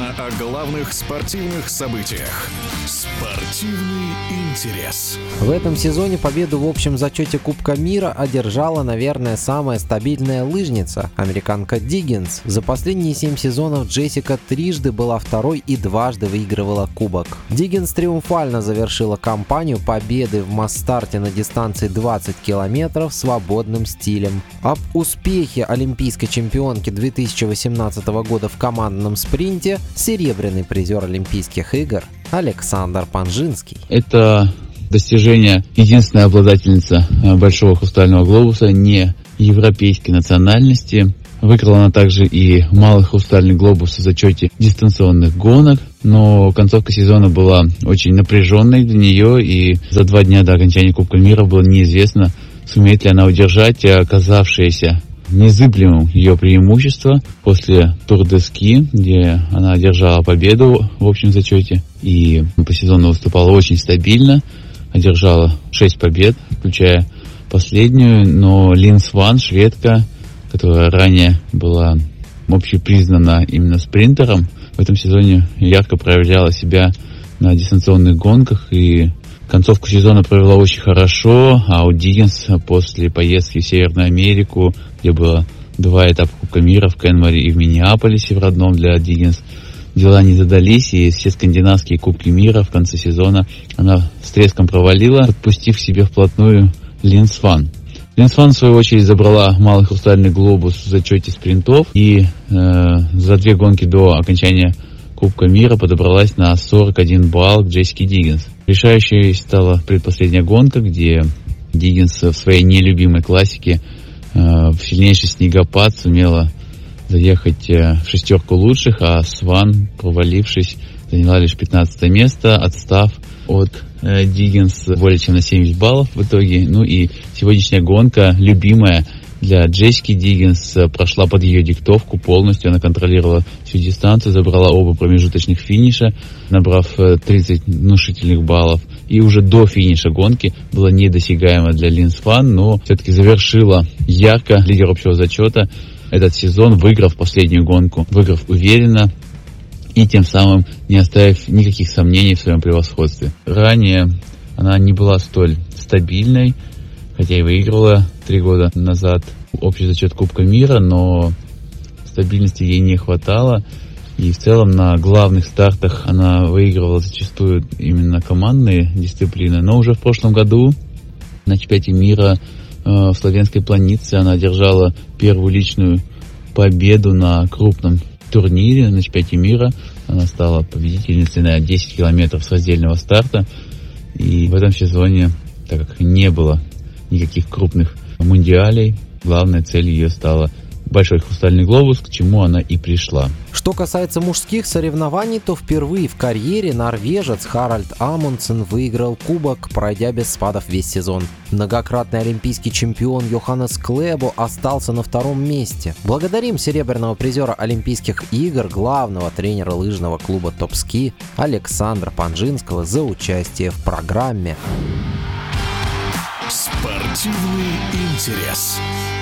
Программа о главных спортивных событиях. Спортивный интерес. В этом сезоне победу в общем зачете Кубка мира одержала, наверное, самая стабильная лыжница – американка Диггинс. За последние 7 сезонов Джессика трижды была второй и дважды выигрывала кубок. Диггинс триумфально завершила кампанию победы в масс-старте на дистанции 20 километров свободным стилем. Об успехе олимпийской чемпионки 2018 года в командном спринте серебряный призер Олимпийских игр Александр Панжинский. Это достижение единственная обладательница большого хрустального глобуса не европейской национальности. Выиграла она также и малый хрустальный глобус в зачете дистанционных гонок, но концовка сезона была очень напряженной для нее, и за 2 дня до окончания Кубка мира было неизвестно, сумеет ли она удержать оказавшееся незыблемым ее преимущество после Тур-де-Ски, где она одержала победу в общем зачете и по сезону выступала очень стабильно, одержала 6 побед, включая последнюю, но Лин Сван, шведка, которая ранее была общепризнана именно спринтером, в этом сезоне ярко проявляла себя на дистанционных гонках и концовку сезона провела очень хорошо, а у Диггинс после поездки в Северную Америку, где было 2 этапа Кубка мира в Кенморе и в Миннеаполисе в родном для Диггинс, дела не задались, и все скандинавские Кубки мира в конце сезона она с треском провалила, подпустив к себе вплотную Лин Сван. Лин Сван, в свою очередь, забрала малый хрустальный глобус в зачете спринтов и за 2 гонки до окончания Кубка мира подобралась на 41 балл к Джессике Диггинс. Решающей стала предпоследняя гонка, где Диггинс в своей нелюбимой классике в сильнейший снегопад сумела заехать в 6 лучших, а Сван, провалившись, заняла лишь 15 место, отстав от Диггинс более чем на 70 баллов в итоге. Ну и сегодняшняя гонка, любимая для Джессики Диггинс, прошла под ее диктовку полностью. Она контролировала всю дистанцию, забрала оба промежуточных финиша, набрав 30 внушительных баллов. И уже до финиша гонки была недосягаема для Лин Сван, но все-таки завершила ярко лидер общего зачета этот сезон, выиграв последнюю гонку, выиграв уверенно и тем самым не оставив никаких сомнений в своем превосходстве. Ранее она не была столь стабильной, хотя и выигрывала 3 года назад общий зачет Кубка мира, но стабильности ей не хватало. И в целом на главных стартах она выигрывала зачастую именно командные дисциплины. Но уже в прошлом году на чемпионате мира в Словенской Планице она одержала первую личную победу на крупном турнире на чемпионате мира. Она стала победительницей на 10 километров с раздельного старта. И в этом сезоне, так как не было никаких крупных мундиалей, главной целью ее стала большой хрустальный глобус, к чему она и пришла. Что касается мужских соревнований, то впервые в карьере норвежец Харальд Амундсен выиграл кубок, пройдя без спадов весь сезон. Многократный олимпийский чемпион Йоханнес Клебо остался на 2-м месте. Благодарим серебряного призера Олимпийских игр, главного тренера лыжного клуба «Топ-Ски» Александра Панжинского за участие в программе. Спортивный интерес.